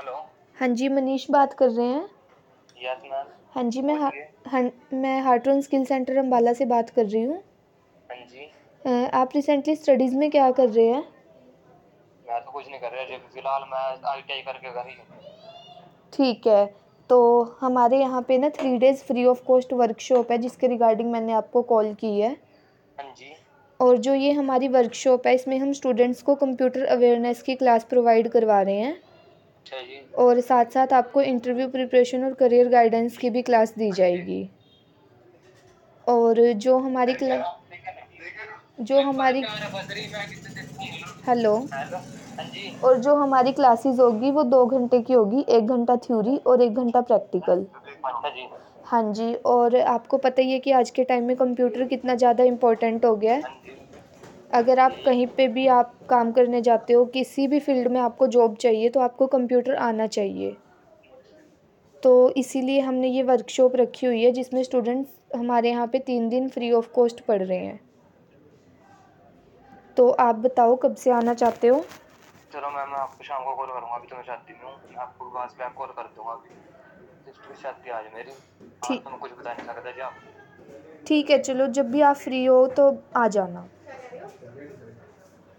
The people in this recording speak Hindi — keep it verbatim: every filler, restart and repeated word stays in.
हेलो। हाँ जी, मनीष बात कर रहे हैं। Yes ma'am. हाँ जी, मैं हा बोलिए। हाँ, मैं हार्टरन स्किल सेंटर अम्बाला से बात कर रही हूँ। हाँ जी। अ, आप रिसेंटली स्टडीज़ में क्या कर रहे हैं? मैं तो कुछ नहीं कर रहा अभी फिलहाल, मैं आई टी आई करके घर ही हूँ। ठीक है, तो हमारे यहाँ पे ना three days free of cost workshop है जिसके रिगार्डिंग मैंने आपको कॉल की है। हाँ जी। और जो ये हमारी वर्कशॉप है इसमें हम स्टूडेंट्स को कंप्यूटर अवेयरनेस की क्लास प्रोवाइड करवा रहे हैं अच्छा जी। और साथ साथ आपको इंटरव्यू प्रिपरेशन और करियर गाइडेंस की भी क्लास दी जाएगी। और जो हमारी क्ला जो हमारी हेलो हेलो। हाँ जी। और जो हमारी क्लासेस होगी वो दो घंटे की होगी, एक घंटा थ्योरी और एक घंटा प्रैक्टिकल। अच्छा जी। हाँ जी, और आपको पता ही है कि आज के टाइम में कंप्यूटर कितना ज़्यादा इम्पोर्टेंट हो गया है। हाँ जी। अगर आप कहीं पे भी आप काम करने जाते हो, किसी भी फील्ड में आपको जॉब चाहिए तो आपको कंप्यूटर आना चाहिए। तो इसीलिए हमने ये वर्कशॉप रखी हुई है जिसमें स्टूडेंट्स हमारे यहाँ पे तीन दिन फ्री ऑफ कॉस्ट पढ़ रहे हैं। तो आप बताओ कब से आना चाहते हो? चलो मैम, मैं आपको शाम को कॉल करूँगा। अभी तो मैं शादी में हूँ, मैं आपको बस बैक कॉल कर दूँगा। अभी सिस्टर की शादी आज मेरी। आज ठीक तो मैं कुछ बता नहीं सकता जी आप। ठीक है, चलो जब भी आप फ्री हो तो आ जाना।